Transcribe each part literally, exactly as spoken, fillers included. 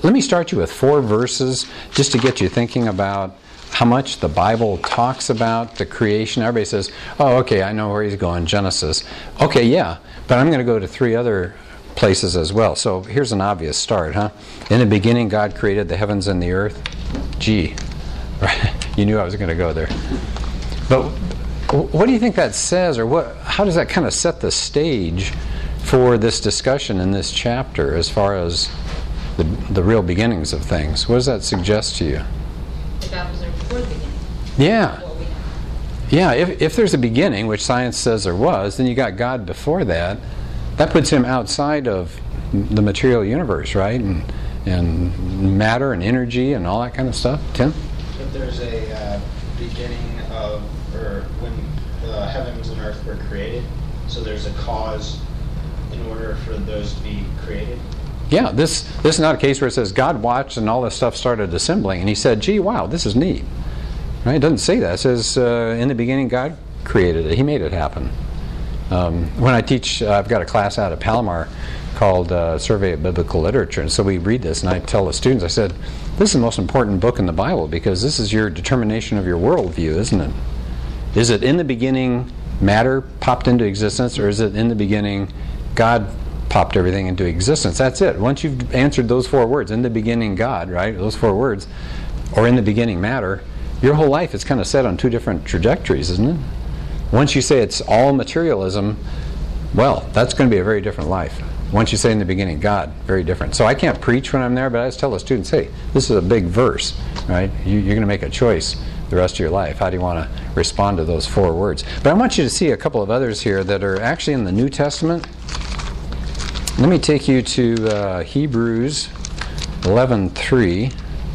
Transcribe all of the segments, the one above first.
let me start you with four verses just to get you thinking about how much the Bible talks about the creation. Everybody says, oh, okay, I know where he's going, Genesis. Okay, yeah, but I'm going to go to three other places as well. So here's an obvious start, huh? In the beginning, God created the heavens and the earth. Gee, you knew I was going to go there. But what do you think that says, or what? How does that kind of set the stage for this discussion in this chapter as far as the, the real beginnings of things? What does that suggest to you? That God was there before the beginning. Yeah. Yeah, if, if there's a beginning, which science says there was, then you got God before that. That puts him outside of the material universe, right? And, and matter and energy and all that kind of stuff. Tim? If there's a uh, beginning of, or when the heavens and earth were created, so there's a cause in order for those to be created? Yeah, this this is not a case where it says God watched and all this stuff started assembling and he said, gee, wow, this is neat. Right? It doesn't say that. It says, uh, in the beginning, God created it. He made it happen. Um, when I teach, uh, I've got a class out at Palomar called uh, Survey of Biblical Literature, and so we read this, and I tell the students, I said, this is the most important book in the Bible because this is your determination of your worldview, isn't it? Is it in the beginning matter popped into existence, or is it in the beginning God popped everything into existence? That's it. Once you've answered those four words, in the beginning God, right, those four words, or in the beginning matter, your whole life is kind of set on two different trajectories, isn't it? Once you say it's all materialism, well, that's going to be a very different life. Once you say in the beginning God, very different. So I can't preach when I'm there, but I just tell the students, hey, this is a big verse, right? You, you're going to make a choice the rest of your life. How do you want to respond to those four words? But I want you to see a couple of others here that are actually in the New Testament. Let me take you to uh, Hebrews eleven three.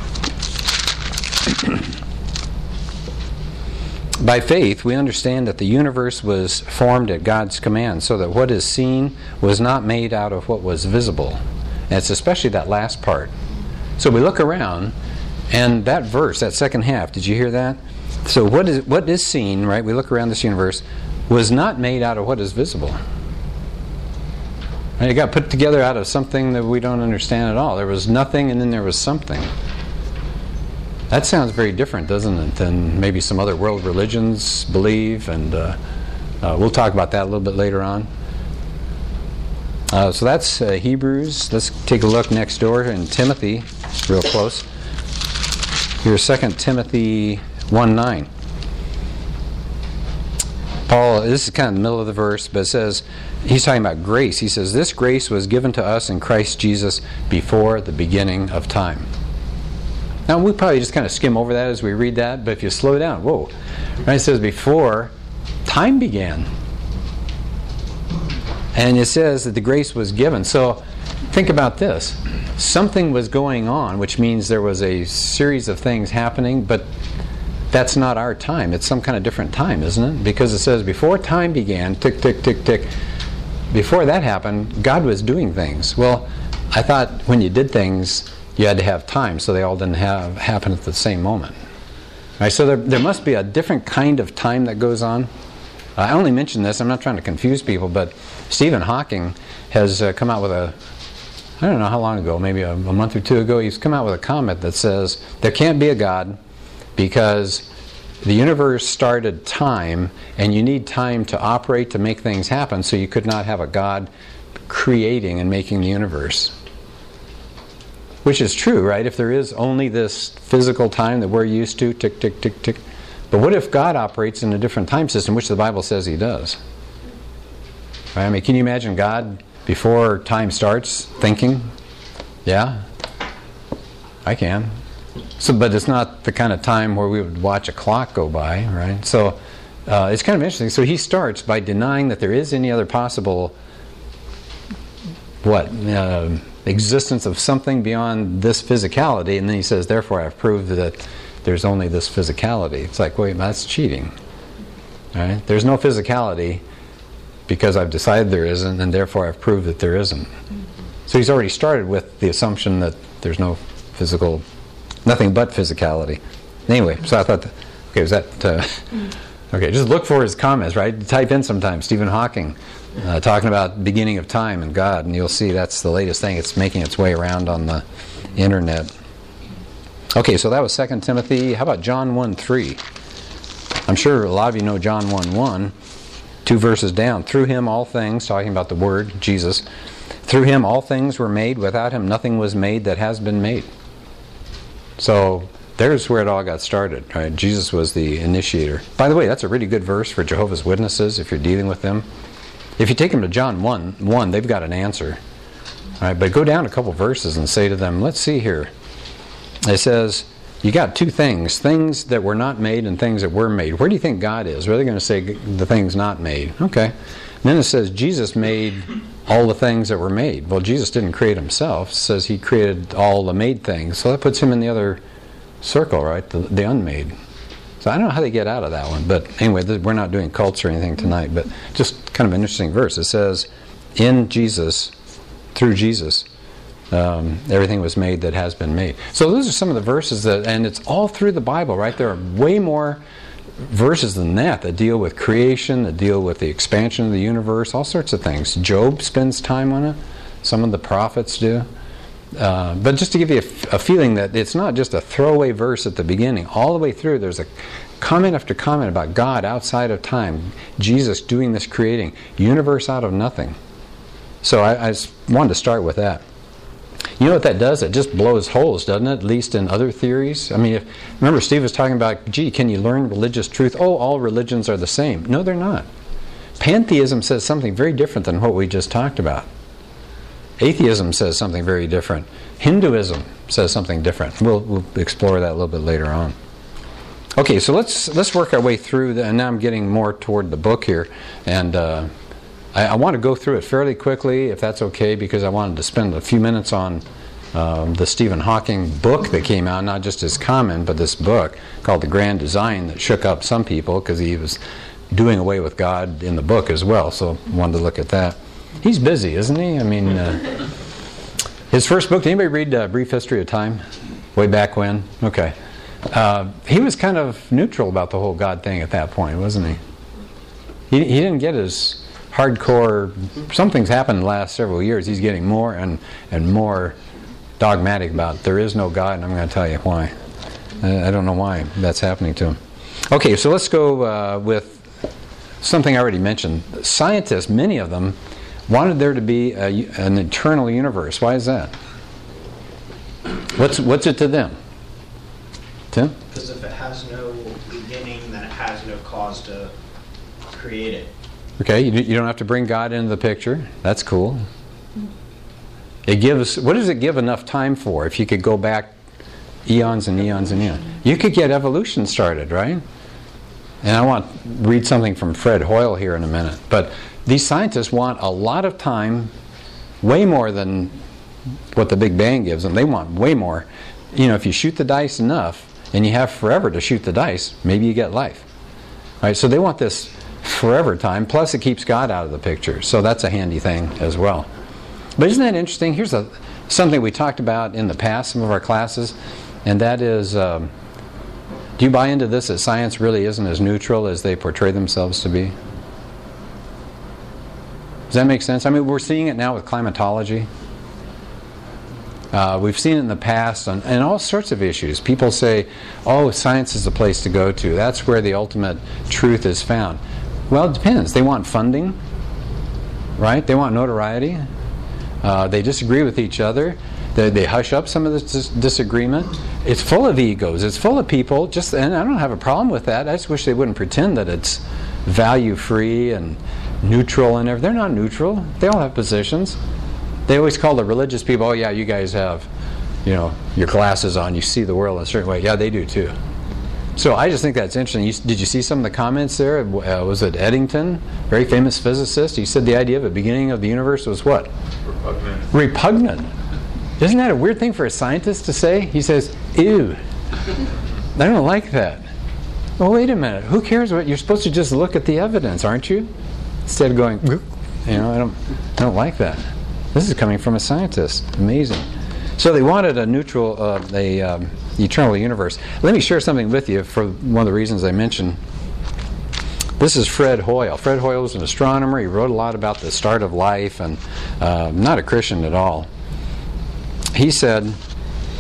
By faith, we understand that the universe was formed at God's command, so that what is seen was not made out of what was visible. And it's especially that last part. So we look around, and that verse, that second half, did you hear that? So what is what is seen, right? We look around this universe, was not made out of what is visible. And it got put together out of something that we don't understand at all. There was nothing, and then there was something. That sounds very different, doesn't it, than maybe some other world religions believe, and uh, uh, we'll talk about that a little bit later on. Uh, so that's uh, Hebrews. Let's take a look next door in Timothy, real close. Here's Second Timothy one nine. Paul, this is kind of the middle of the verse, but it says, he's talking about grace. He says, this grace was given to us in Christ Jesus before the beginning of time. Now, we probably just kind of skim over that as we read that, but if you slow down, whoa. Right, it says, before time began. And it says that the grace was given. So, think about this. Something was going on, which means there was a series of things happening, but that's not our time. It's some kind of different time, isn't it? Because it says, before time began, tick, tick, tick, tick, before that happened, God was doing things. Well, I thought when you did things, you had to have time, so they all didn't have happen at the same moment. Right, so there, there must be a different kind of time that goes on. I only mention this, I'm not trying to confuse people, but Stephen Hawking has uh, come out with a, I don't know how long ago, maybe a, a month or two ago, he's come out with a comment that says, there can't be a God because the universe started time, and you need time to operate, to make things happen, so you could not have a God creating and making the universe. Which is true, right? If there is only this physical time that we're used to, tick, tick, tick, tick. But what if God operates in a different time system, which the Bible says he does? Right? I mean, can you imagine God before time starts thinking? Yeah? I can. So, but it's not the kind of time where we would watch a clock go by, right? So uh, it's kind of interesting. So he starts by denying that there is any other possible, what, uh, existence of something beyond this physicality, and then he says, therefore I've proved that there's only this physicality. It's like, wait, that's cheating. Right? There's no physicality because I've decided there isn't, and therefore I've proved that there isn't. So he's already started with the assumption that there's no physical, nothing but physicality. Anyway, so I thought, that, okay, was that, uh, okay, just look for his comments, right? Type in sometimes, Stephen Hawking, uh, talking about beginning of time and God, and you'll see that's the latest thing. It's making its way around on the internet. Okay, so that was Second Timothy. How about John one three? I'm sure a lot of you know John one one. Two verses down. Through him all things, talking about the Word, Jesus, through him all things were made. Without him nothing was made that has been made. So there's where it all got started, right? Jesus was the initiator. By the way, that's a really good verse for Jehovah's Witnesses if you're dealing with them. If you take them to John one one, they've got an answer. All right, but go down a couple verses and say to them, let's see here. It says, you got two things, things that were not made and things that were made. Where do you think God is? Where are they going to say the things not made? Okay. And then it says Jesus made all the things that were made. Well, Jesus didn't create himself. It says he created all the made things. So that puts him in the other circle, right? The, the unmade. So I don't know how they get out of that one. But anyway, th- we're not doing cults or anything tonight. But just kind of an interesting verse. It says, in Jesus, through Jesus, Um, everything was made that has been made. So those are some of the verses that, and it's all through the Bible, right? There are way more verses than that that deal with creation, that deal with the expansion of the universe, all sorts of things. Job spends time on it. Some of the prophets do. Uh, but just to give you a, f- a feeling that it's not just a throwaway verse at the beginning. All the way through, there's a comment after comment about God outside of time. Jesus doing this creating. Universe out of nothing. So I, I just wanted to start with that. You know what that does? It just blows holes, doesn't it? At least in other theories. I mean, if, remember Steve was talking about, gee, can you learn religious truth? Oh, all religions are the same. No, they're not. Pantheism says something very different than what we just talked about. Atheism says something very different. Hinduism says something different. We'll, we'll explore that a little bit later on. Okay, so let's let's work our way through, the, and now I'm getting more toward the book here, and uh, I, I want to go through it fairly quickly, if that's okay, because I wanted to spend a few minutes on um, the Stephen Hawking book that came out, not just his comment, but this book called The Grand Design that shook up some people because he was doing away with God in the book as well, so I wanted to look at that. He's busy, isn't he? I mean, uh, his first book, did anybody read uh, Brief History of Time? Way back when? Okay. Uh, he was kind of neutral about the whole God thing at that point, wasn't he? He, he didn't get as hardcore. Something's happened in the last several years. He's getting more and, and more dogmatic about there is no God, and I'm going to tell you why. I, I don't know why that's happening to him. Okay, so let's go uh, with something I already mentioned. Scientists, many of them, wanted there to be a, an eternal universe. Why is that? What's what's it to them? Tim? Because if it has no beginning, then it has no cause to create it. Okay, you, you don't have to bring God into the picture. That's cool. It gives. What does it give enough time for? If you could go back eons and eons and eons, you could get evolution started, right? And I want to read something from Fred Hoyle here in a minute. But these scientists want a lot of time, way more than what the Big Bang gives them. They want way more. You know, if you shoot the dice enough, and you have forever to shoot the dice, maybe you get life. All right, so they want this forever time, plus it keeps God out of the picture. So that's a handy thing as well. But isn't that interesting? Here's a, something we talked about in the past, some of our classes, and that is, um, do you buy into this, that science really isn't as neutral as they portray themselves to be? Does that make sense? I mean, we're seeing it now with climatology. Uh, we've seen it in the past on, on all sorts of issues. People say, oh, science is the place to go to. That's where the ultimate truth is found. Well, it depends. They want funding, right? They want notoriety. Uh, they disagree with each other. They, they hush up some of this dis- disagreement. It's full of egos. It's full of people. Just, and I don't have a problem with that. I just wish they wouldn't pretend that it's value-free and neutral and everything. They're not neutral. They all have positions. They always call the religious people, oh yeah, you guys have, you know, your glasses on, you see the world in a certain way. Yeah, they do too. So I just think that's interesting. You, did you see some of the comments there? Uh, was it Eddington, very famous physicist? He said the idea of the beginning of the universe was what? Repugnant. Repugnant. Isn't that a weird thing for a scientist to say? He says, ew. I don't like that. Well, wait a minute. Who cares what? You're supposed to just look at the evidence, aren't you? Instead of going, you know, I don't, I don't like that. This is coming from a scientist. Amazing. So they wanted a neutral, uh, a um, eternal universe. Let me share something with you for one of the reasons I mentioned. This is Fred Hoyle. Fred Hoyle was an astronomer. He wrote a lot about the start of life, and uh, not a Christian at all. He said,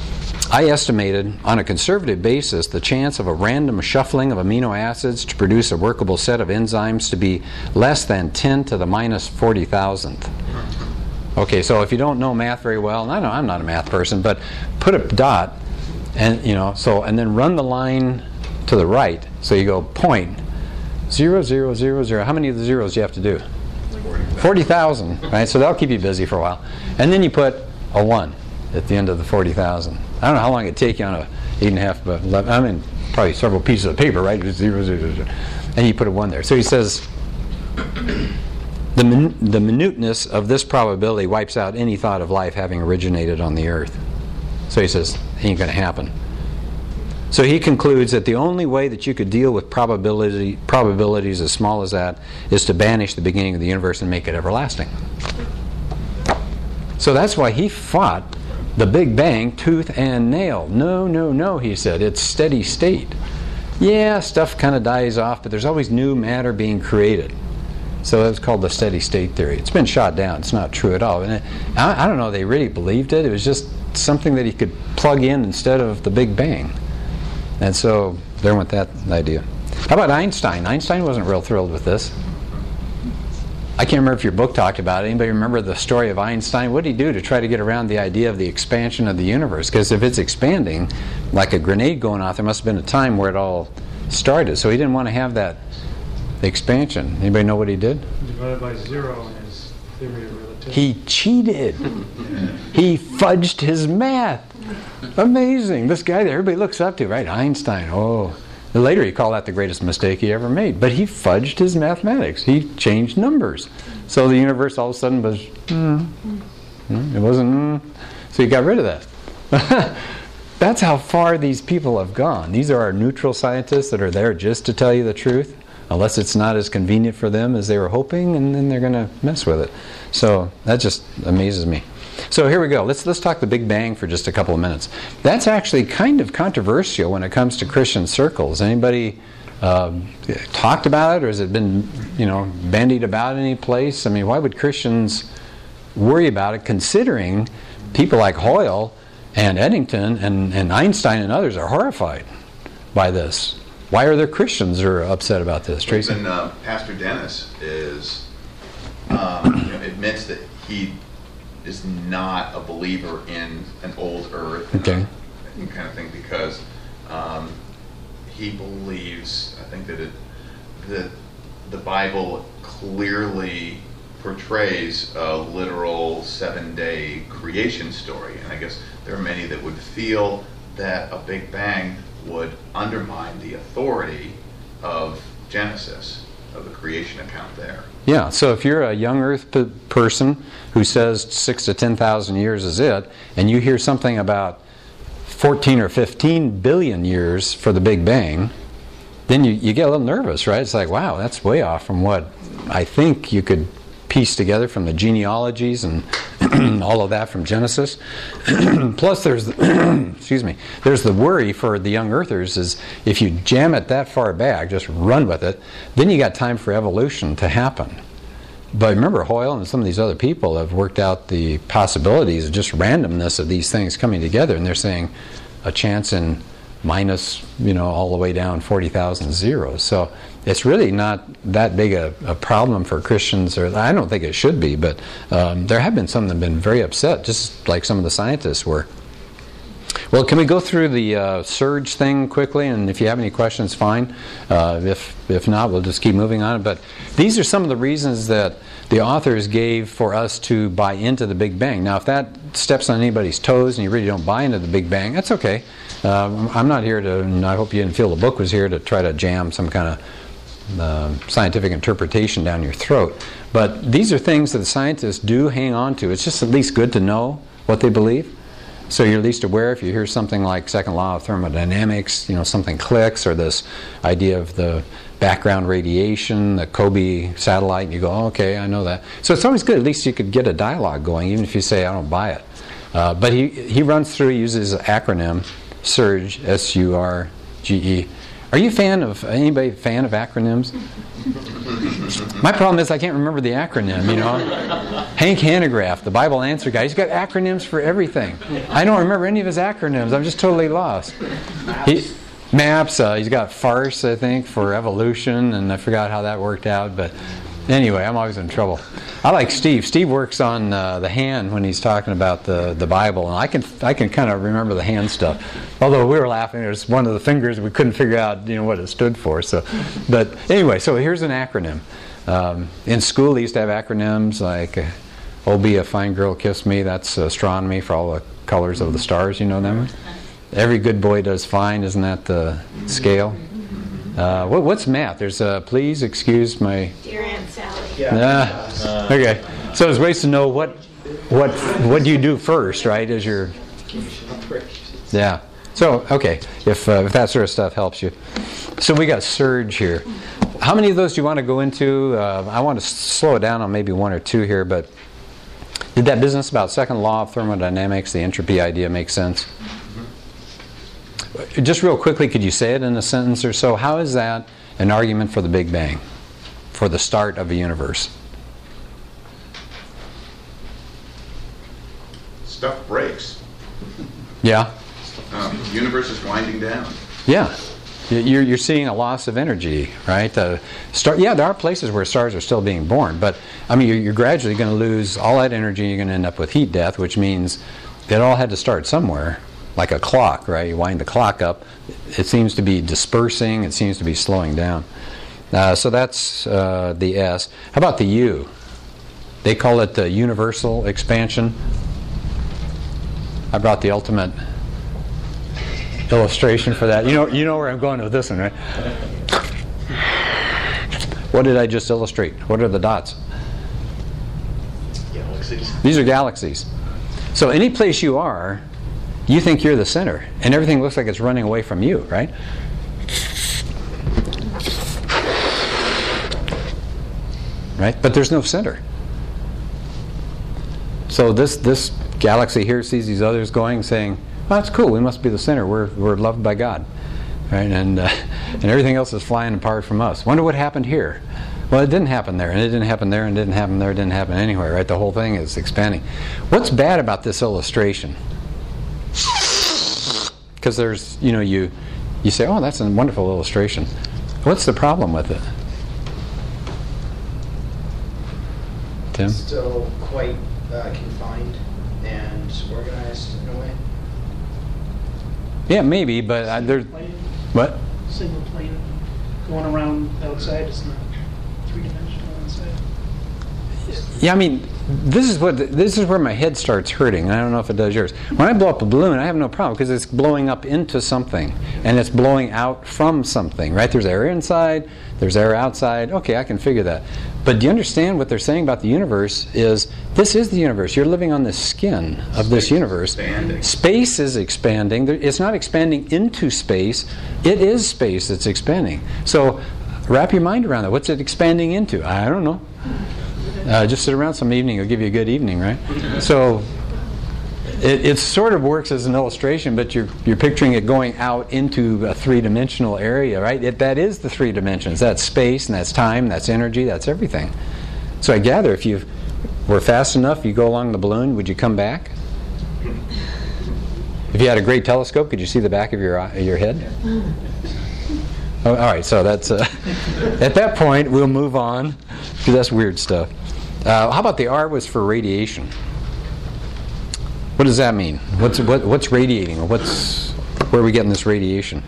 I estimated, on a conservative basis, the chance of a random shuffling of amino acids to produce a workable set of enzymes to be less than ten to the minus forty thousandth. Okay, so if you don't know math very well, and I know I'm not a math person, but put a dot, and you know, so and then run the line to the right. So you go point zero zero zero zero. How many of the zeros do you have to do? Forty thousand. Right. So that'll keep you busy for a while, and then you put a one at the end of the forty thousand. I don't know how long it'd take you on a eight and a half, but eleven, I mean probably several pieces of paper, right? Zero zero zero, and you put a one there. So he says. The, min- the minuteness of this probability wipes out any thought of life having originated on the earth. So he says, ain't going to happen. So he concludes that the only way that you could deal with probability probabilities as small as that is to banish the beginning of the universe and make it everlasting. So that's why he fought the Big Bang tooth and nail. No, no, no, he said, it's steady state. Yeah, stuff kind of dies off, but there's always new matter being created. So it's called the steady state theory. It's been shot down. It's not true at all. And it, I, I don't know they really believed it. It was just something that he could plug in instead of the Big Bang. And so there went that idea. How about Einstein? Einstein wasn't real thrilled with this. I can't remember if your book talked about it. Anybody remember the story of Einstein? What did he do to try to get around the idea of the expansion of the universe? Because if it's expanding, like a grenade going off, there must have been a time where it all started. So he didn't want to have that expansion. Anybody know what he did? Divided by zero in his theory of relativity. He cheated. He fudged his math. Amazing. This guy that everybody looks up to, right? Einstein. Oh. Later he called that the greatest mistake he ever made. But he fudged his mathematics. He changed numbers. So the universe all of a sudden was, mm, mm, it wasn't, mm. So he got rid of that. That's how far these people have gone. These are our neutral scientists that are there just to tell you the truth. Unless it's not as convenient for them as they were hoping, and then they're going to mess with it. So that just amazes me. So here we go. Let's let's talk the Big Bang for just a couple of minutes. That's actually kind of controversial when it comes to Christian circles. Anybody uh, talked about it, or has it been, you know, bandied about any place? I mean, why would Christians worry about it, considering people like Hoyle and Eddington and, and Einstein and others are horrified by this? Why are there Christians who are upset about this, Tracy? Even uh, Pastor Dennis is um, you know, admits that he is not a believer in an old earth, okay, and kind of thing, because um, he believes, I think that it, that the Bible clearly portrays a literal seven-day creation story, and I guess there are many that would feel that a Big Bang would undermine the authority of Genesis, of the creation account there. Yeah, so if you're a young Earth p- person who says six to ten thousand years is it, and you hear something about fourteen or fifteen billion years for the Big Bang, then you, you get a little nervous, right? It's like, wow, that's way off from what I think you could piece together from the genealogies and all of that from Genesis. Plus there's the excuse me there's the worry for the young earthers is if you jam it that far back, just run with it, then you got time for evolution to happen. But remember, Hoyle and some of these other people have worked out the possibilities of just randomness of these things coming together, and they're saying a chance in minus, you know, all the way down forty thousand zeros. So it's really not that big a, a problem for Christians, or I don't think it should be, but um, there have been some that have been very upset, just like some of the scientists were. Well, can we go through the uh, surge thing quickly? And if you have any questions, fine. Uh, if if not, we'll just keep moving on. But these are some of the reasons that the authors gave for us to buy into the Big Bang. Now, if that steps on anybody's toes and you really don't buy into the Big Bang, that's okay. Uh, I'm not here to, and I hope you didn't feel the book was here to try to jam some kind of uh, scientific interpretation down your throat. But these are things that the scientists do hang on to. It's just at least good to know what they believe. So you're at least aware if you hear something like second law of thermodynamics, you know, something clicks, or this idea of the background radiation, the Kobe satellite, and you go, oh, okay, I know that. So it's always good. At least you could get a dialogue going, even if you say, I don't buy it. Uh, but he, he runs through, he uses an acronym, SURGE, S U R G E. Are you a fan of, anybody fan of acronyms? My problem is I can't remember the acronym, you know. Hank Hanegraaff, the Bible answer guy, he's got acronyms for everything. I don't remember any of his acronyms. I'm just totally lost. He, maps, uh, he's got FARCE, I think, for evolution, and I forgot how that worked out, but anyway, I'm always in trouble. I like Steve. Steve works on uh, the hand when he's talking about the, the Bible, and I can I can kind of remember the hand stuff. Although we were laughing, it was one of the fingers we couldn't figure out, you know, what it stood for. So, but anyway, so here's an acronym. Um, in school, they used to have acronyms like uh, "Oh, be a fine girl, kiss me." That's astronomy for all the colors of the stars. You know them. Every good boy does fine. Isn't that the scale? Uh, what, what's math? There's uh, please excuse my. Dear Aunt Sally. Yeah. Uh, okay, so there's ways to know what what what do you do first, right? As your yeah. So okay, if uh, if that sort of stuff helps you. So we got surge here. How many of those do you want to go into? Uh, I want to s- slow it down on maybe one or two here, but did that business about second law of thermodynamics, the entropy idea, make sense? Just real quickly, could you say it in a sentence or so? How is that an argument for the Big Bang, for the start of a universe? Stuff breaks. Yeah? Um, the universe is winding down. Yeah. You're, you're seeing a loss of energy, right? Uh, star, yeah, there are places where stars are still being born, but I mean, you're, you're gradually going to lose all that energy. You're going to end up with heat death, which means it all had to start somewhere. Like a clock, right? You wind the clock up, it seems to be dispersing, it seems to be slowing down. Uh, so that's uh, the S. How about the U? They call it the universal expansion. I brought the ultimate illustration for that. You know, you know where I'm going with this one, right? What did I just illustrate? What are the dots? Galaxies. These are galaxies. So any place you are, you think you're the center, and everything looks like it's running away from you, right? Right? But there's no center. So this this galaxy here sees these others going, saying, "Well, that's cool. We must be the center. We're we're loved by God, right?" And uh, and everything else is flying apart from us. Wonder what happened here. Well, it didn't happen there, and it didn't happen there, and it didn't happen there, it didn't happen anywhere, right? The whole thing is expanding. What's bad about this illustration? Because there's, you know, you you say, oh, that's a wonderful illustration. What's the problem with it? Tim? Still quite uh, confined and organized in a way. Yeah, maybe, but I, there. Plane, What? single plane going around outside is not three-dimensional inside. Yeah, I mean, this is what this is where my head starts hurting, and I don't know if it does yours. When I blow up a balloon, I have no problem because it's blowing up into something, and it's blowing out from something, right? There's air inside, there's air outside. Okay, I can figure that. But do you understand what they're saying about the universe is this is the universe. You're living on the skin of this universe. Expanding. Space is expanding. It's not expanding into space. It is space that's expanding. So wrap your mind around that. What's it expanding into? I don't know. Uh, just sit around some evening, it'll give you a good evening, right? So it, it sort of works as an illustration, but you're you're picturing it going out into a three-dimensional area, right? It, that is the three dimensions. That's space, and that's time, that's energy, that's everything. So I gather if you were fast enough, you go along the balloon, would you come back? If you had a great telescope, could you see the back of your eye, your head? Oh, all right, so that's uh, at that point we'll move on because that's weird stuff. Uh, how about the R was for radiation? What does that mean? What's what, what's radiating, or what's where are we getting this radiation?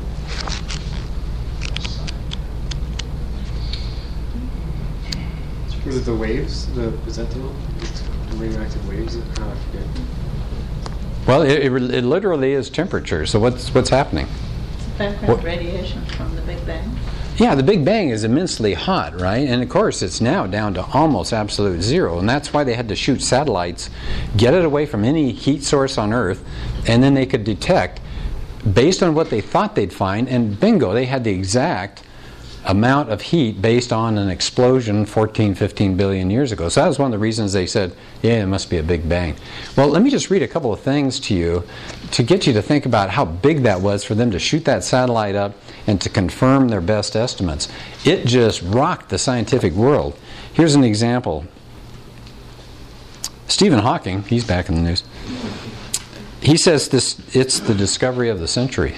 Was it the waves? The is that the the radioactive waves? Oh, I forget. Well, it, it, it literally is temperature. So what's what's happening? Background What- radiation from the Big Bang. Yeah, the Big Bang is immensely hot, right? And of course, it's now down to almost absolute zero, and that's why they had to shoot satellites, get it away from any heat source on Earth, and then they could detect based on what they thought they'd find, and bingo, they had the exact amount of heat based on an explosion fourteen, fifteen billion years ago. So that was one of the reasons they said, yeah, it must be a big bang. Well, let me just read a couple of things to you to get you to think about how big that was for them to shoot that satellite up and to confirm their best estimates. It just rocked the scientific world. Here's an example. Stephen Hawking, he's back in the news. He says this, it's the discovery of the century.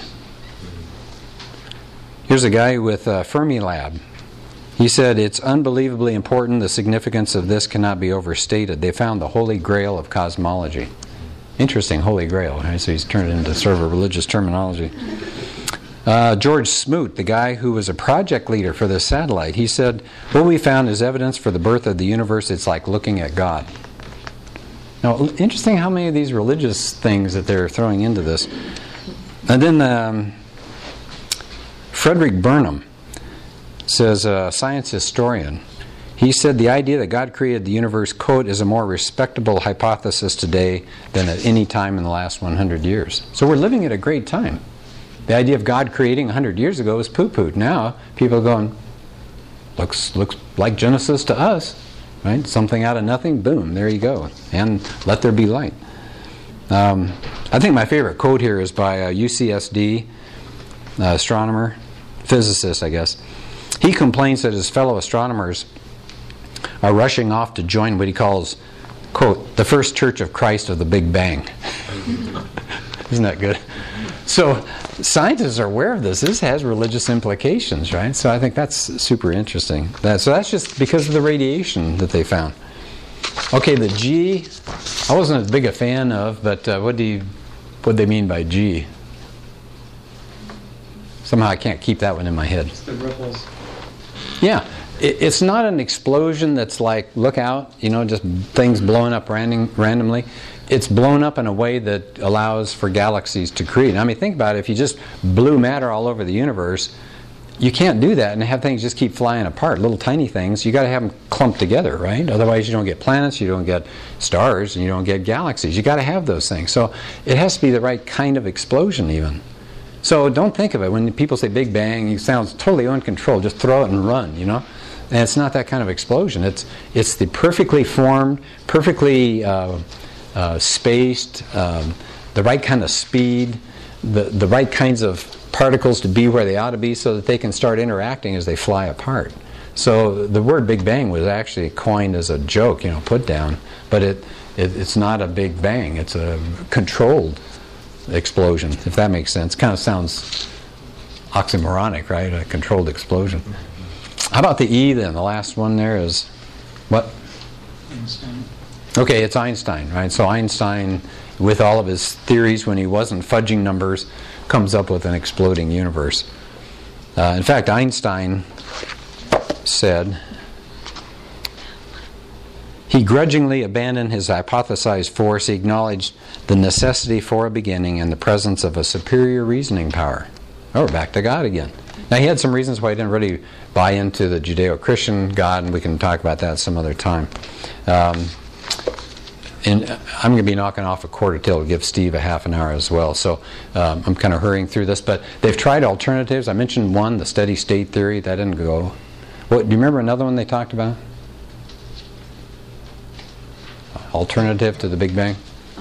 Here's a guy with uh, Fermilab. He said, it's unbelievably important. The significance of this cannot be overstated. They found the holy grail of cosmology. Interesting, holy grail. Right? So he's turned it into sort of a religious terminology. Uh, George Smoot, the guy who was a project leader for this satellite, he said, what we found is evidence for the birth of the universe. It's like looking at God. Now, interesting how many of these religious things that they're throwing into this. And then um, Frederick Burnham says, a science historian, he said the idea that God created the universe, quote, is a more respectable hypothesis today than at any time in the last one hundred years. So we're living at a great time. The idea of God creating one hundred years ago was poo-pooed. Now people are going, looks, looks like Genesis to us. Right? Something out of nothing, boom, there you go. And let there be light. Um, I think my favorite quote here is by a U C S D uh, astronomer, physicist, I guess. He complains that his fellow astronomers are rushing off to join what he calls, quote, the first church of Christ of the Big Bang. Isn't that good? So scientists are aware of this. This has religious implications, right? So I think that's super interesting. That, so that's just because of the radiation that they found. Okay, the G, I wasn't as big a fan of, but uh, what do you, what do they mean by G? Somehow I can't keep that one in my head. It's the ripples. Yeah, it, it's not an explosion that's like, look out, you know, just things blowing up random, randomly. It's blown up in a way that allows for galaxies to create. I mean, think about it. If you just blew matter all over the universe, you can't do that and have things just keep flying apart. Little tiny things, you got to have them clumped together, right? Otherwise, you don't get planets, you don't get stars, and you don't get galaxies. You got to have those things. So it has to be the right kind of explosion, even. So don't think of it when people say Big Bang. It sounds totally uncontrolled. Just throw it and run, you know. And it's not that kind of explosion. It's it's the perfectly formed, perfectly Uh, Uh, spaced, um, the right kind of speed, the, the right kinds of particles to be where they ought to be so that they can start interacting as they fly apart. So the word Big Bang was actually coined as a joke, you know, put down, but it, it it's not a Big Bang. It's a controlled explosion, if that makes sense. Kind of sounds oxymoronic, right? A controlled explosion. How about the E then? The last one there is what? Einstein. Okay, it's Einstein, right? So Einstein, with all of his theories when he wasn't fudging numbers, comes up with an exploding universe. Uh, in fact, Einstein said he grudgingly abandoned his hypothesized force. He acknowledged the necessity for a beginning and the presence of a superior reasoning power. Oh, we're back to God again. Now, he had some reasons why he didn't really buy into the Judeo-Christian God, and we can talk about that some other time. Um, And I'm going to be knocking off a quarter till to give Steve a half an hour as well. So um, I'm kind of hurrying through this. But they've tried alternatives. I mentioned one, the steady state theory. That didn't go. What, do you remember another one they talked about? Alternative to the Big Bang?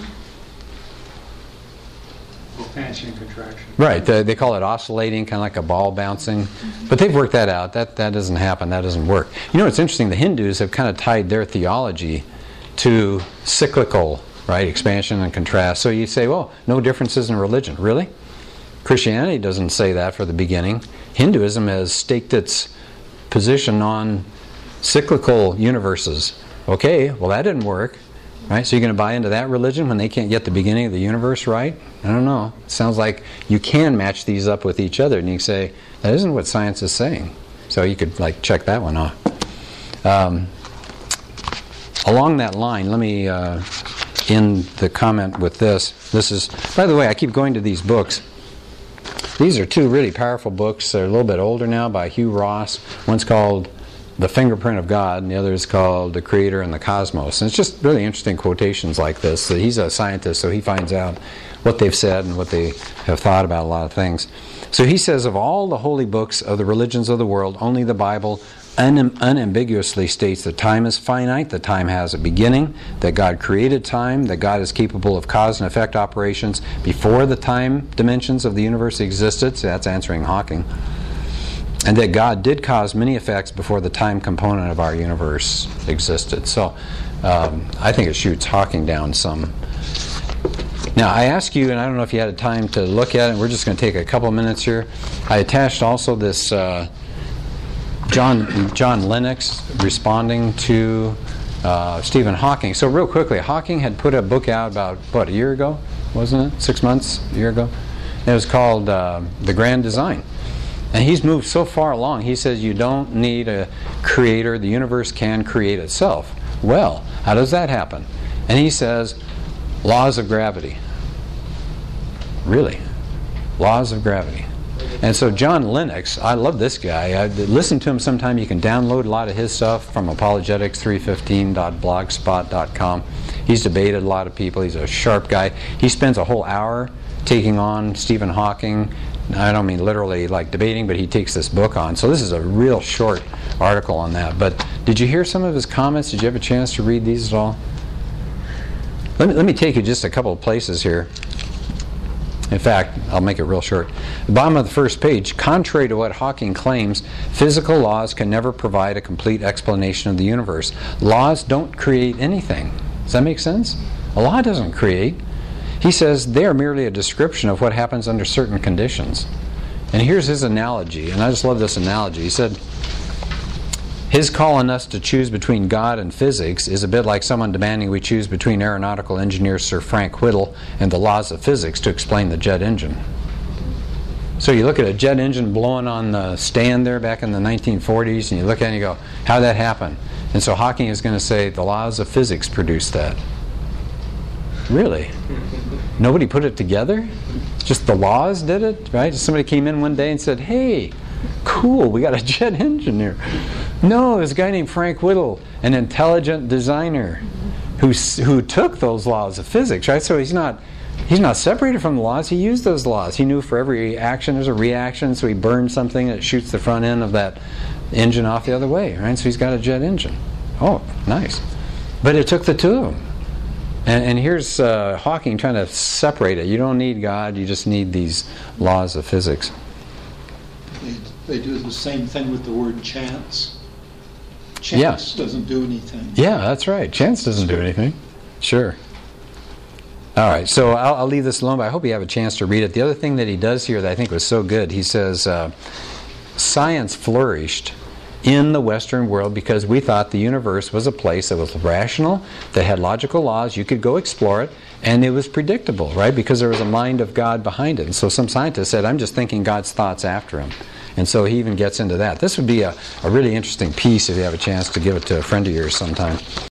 Expansion and contraction. Right. They, they call it oscillating, kind of like a ball bouncing. But they've worked that out. That, that doesn't happen. That doesn't work. You know what's interesting? The Hindus have kind of tied their theology to cyclical, right, expansion and contrast. So you say, well, no differences in religion. Really? Christianity doesn't say that for the beginning. Hinduism has staked its position on cyclical universes. Okay, well that didn't work. Right? So you're going to buy into that religion when they can't get the beginning of the universe right? I don't know. It sounds like you can match these up with each other, and you say, that isn't what science is saying. So you could like check that one off. Um, Along that line, let me uh, end the comment with this. This is, by the way, I keep going to these books. These are two really powerful books. They're a little bit older now, by Hugh Ross. One's called The Fingerprint of God, and the other is called The Creator and the Cosmos. And it's just really interesting quotations like this. So he's a scientist, so he finds out what they've said and what they have thought about a lot of things. So he says of all the holy books of the religions of the world, only the Bible un- unambiguously states that time is finite, that time has a beginning, that God created time, that God is capable of cause and effect operations before the time dimensions of the universe existed. So that's answering Hawking. And that God did cause many effects before the time component of our universe existed. So um, I think it shoots Hawking down some. Now I ask you, and I don't know if you had time to look at it, we're just going to take a couple minutes here. I attached also this uh, John, John Lennox responding to uh, Stephen Hawking. So real quickly, Hawking had put a book out about, what, a year ago? Wasn't it? Six months? A year ago? It was called uh, The Grand Design. And he's moved so far along, he says you don't need a creator, the universe can create itself. Well, how does that happen? And he says, laws of gravity. Really? Laws of gravity. And so John Lennox, I love this guy. I listen to him sometime. You can download a lot of his stuff from apologetics three fifteen dot blogspot dot com. He's debated a lot of people. He's a sharp guy. He spends a whole hour taking on Stephen Hawking. I don't mean literally like debating, but he takes this book on. So this is a real short article on that. But did you hear some of his comments? Did you have a chance to read these at all? Let me, let me take you just a couple of places here. In fact, I'll make it real short. The bottom of the first page, contrary to what Hawking claims, physical laws can never provide a complete explanation of the universe. Laws don't create anything. Does that make sense? A law doesn't create. He says they are merely a description of what happens under certain conditions. And here's his analogy, and I just love this analogy. He said, his call on us to choose between God and physics is a bit like someone demanding we choose between aeronautical engineer Sir Frank Whittle and the laws of physics to explain the jet engine. So you look at a jet engine blowing on the stand there back in the nineteen forties, and you look at it and you go, how did that happen? And so Hawking is going to say the laws of physics produced that. Really? Nobody put it together? Just the laws did it, right? Somebody came in one day and said, hey, cool, we got a jet engine here. No, there's a guy named Frank Whittle, an intelligent designer who who took those laws of physics, right? So he's not he's not separated from the laws. He used those laws. He knew for every action there's a reaction, so he burned something that shoots the front end of that engine off the other way, right? So he's got a jet engine. Oh, nice. But it took the two of them. And, and here's uh, Hawking trying to separate it. You don't need God, you just need these laws of physics. They, they do the same thing with the word chance. Chance yeah. doesn't do anything. Yeah, that's right. Chance doesn't do anything. Sure. All right, so I'll, I'll leave this alone, but I hope you have a chance to read it. The other thing that he does here that I think was so good, he says, uh, science flourished in the Western world because we thought the universe was a place that was rational, that had logical laws, you could go explore it, and it was predictable, right? Because there was a mind of God behind it. And so some scientists said, I'm just thinking God's thoughts after him. And so he even gets into that. This would be a, a really interesting piece if you have a chance to give it to a friend of yours sometime.